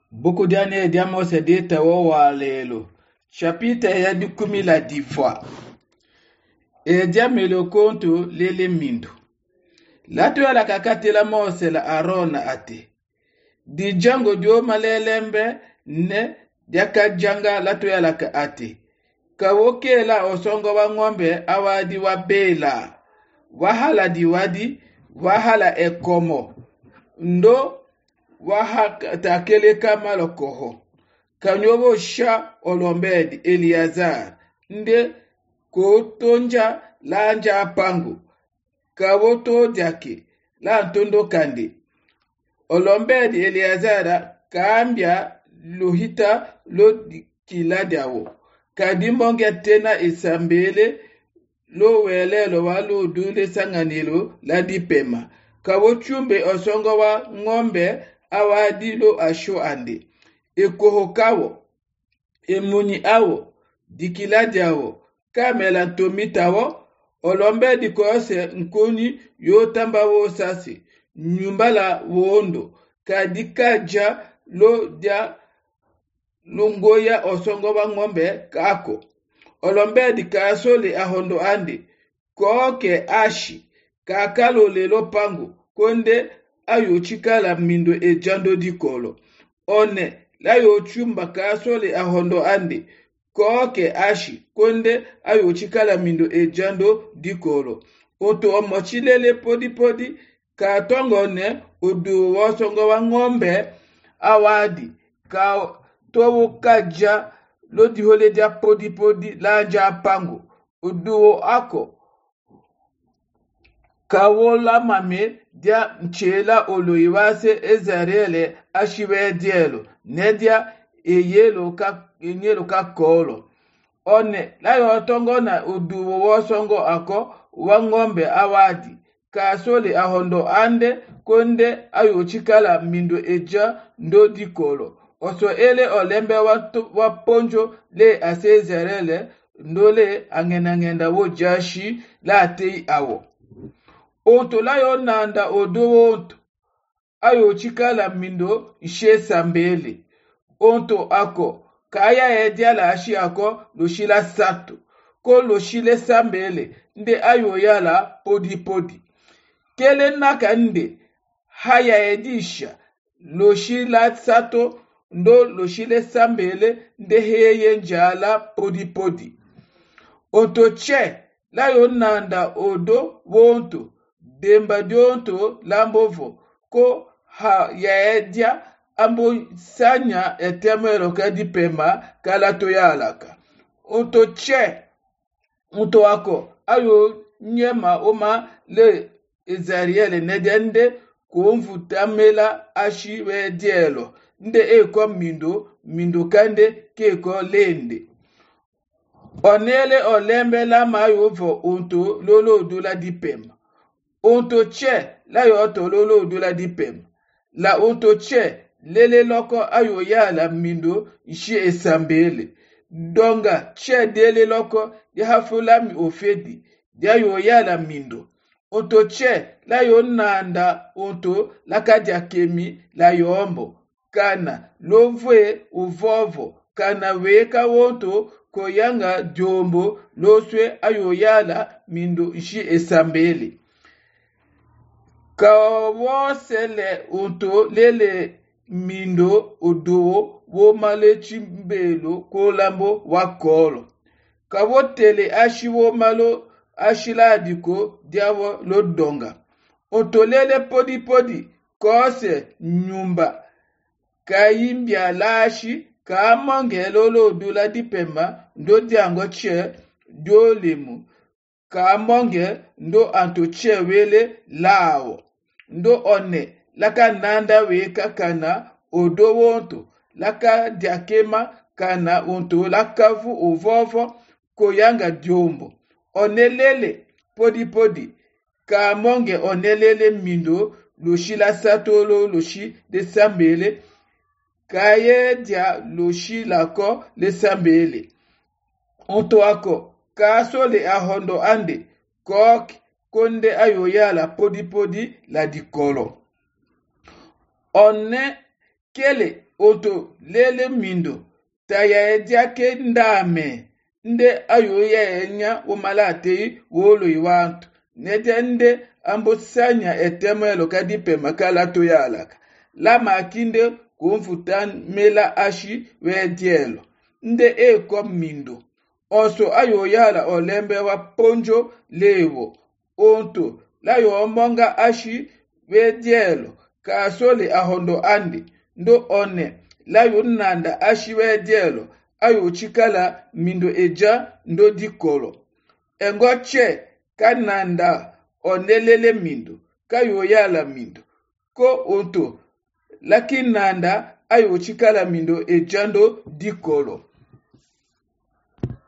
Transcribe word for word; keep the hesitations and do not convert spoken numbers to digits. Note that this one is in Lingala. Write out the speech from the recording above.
Beaucoup d'années diamo sedita wo walelo. Chapitre ya di kumi la difwa. E diamelo konto lele mindo. Latu ya la kakati la mose la arona ate. Di jango dio malelembe ne diaka janga latu ya la ka ate. Kawoke la osongo wa ngombe awadi wa bela. Wahala di wadi, wahala ekomo. Ndo wahatakele kama lokoho. Kanyobo sha olombedi Eliazar. Nde kotonja lanja pangu. Kawoto jake la ntondo kande. Olombedi Eliazara kaambia lohita lo kiladiawo. Kadimbonge tena isambele lo welelo walu dule sanganilo la dipema. Kawochumbe osongo wa ngombe awadi lo asho ande. Ekoho kawo, emuni awo, dikiladi awo, kamela tomita wo, olombe dikose nkoni yotamba wo sasi, nyumbala wondo, kadikaja lo dia lungoya osongo wa ngombe kako. Olombe dikasole ahondo ande, koke ashi, kakalo lelo pangu, konde ayo chikala mindo e jando dikolo. One, layo chumba kasole ahondo ande, koke ashi, konde ayo chikala mindo e jando dikolo. Oto omochilele podi podi, katongo ne udu wasongo wa ngombe awadi, ka towo kaja lodi hole dia podi podi lanja pangu, udu ako. Kawola mame dia mchela oloiwase ezarele ashiwe dielo. Nedia eyelo ka enyelo ka kolo. One layo otongo na uduwo wosongo ako wangombe awadi. Kasole ahondo ande konde ayo chikala mindo eja ndo dikolo. Oso ele olembe waponjo le asezarele ndole angenangenda wo jashi la atei awo. Onto layo nanda odo onto. Ayo chikala mindo ishe sambele. Onto ako. Kaya edia la ashi ako loshila sato. Ko loshile sambele. Nde ayo yala podi podi. Kele naka nde. Haya edisha. Loshila sato. Ndo loshile sambele. Nde heye njala podi podi. Onto che. Layo nanda odo wonto. Demba dionto lambovo ko ha yaedia ambo sanya etemero kadi pema kala toyalaka. Oto che oto ako ayo nyema oma le ezariele nedende kumvutamela ashiwe dielo nde eko mindo mindo kande keko lende. Onele olembe la mayovo onto lolo dula dipema. Onto che la yoto lolo dula dipem. La onto che lele loko ayo ya la mindo ishi esambele. Donga che dele loko di hafula mi ofedi. Di ayo ya la mindo. Onto che la yo nanda onto la kadia kemi la yombo. Kana lovwe uvovo. Kana weka wonto koyanga diombo loswe ayo ya la mindo ishi esambele. Kawosele unto lele mindo odo wo male chimbelo kolambo wakolo. Kawotele ashi wo malo ashiladiko diawo lodonga. Unto lele podi podi kose nyumba. Kayimbia lashi kamonge lolo dula dipema ndo diango che diolemu. Kamonge ndo anto che wele lao. Ndo one laka nanda weka kana odo wonto laka diakema kana wonto laka vu uvovo koyanga diombo. Onelele podi podi ka monge onelele mindo loshi la satolo loshi de sambele kaye dia loshi lako le sambele. Onto ako kaso le ahondo ande kok konde ayoya la podi podi la dikolo. One kele oto lele mindo taya edia ke ndame nde ayo ya enya womalate wolo iwantu nete nde ambosanya etemelo kadipe makala to yalaka la makinde kumfutan mela ashi wedielo nde eko mindo oso ayo yala olembe wa ponjo lewo onto la yo omonga ashi wedielo kasole ahondo andi ndo one la yo nanda ashi wedielo ayo chikala mindo eja ndo dikolo engoche kananda onelele mindo kayo yala mindo ko onto laki nanda ayo chikala mindo eja ndo dikolo